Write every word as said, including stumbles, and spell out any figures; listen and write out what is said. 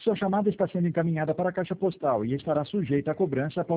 Sua chamada está sendo encaminhada para a caixa postal e estará sujeita a cobrança após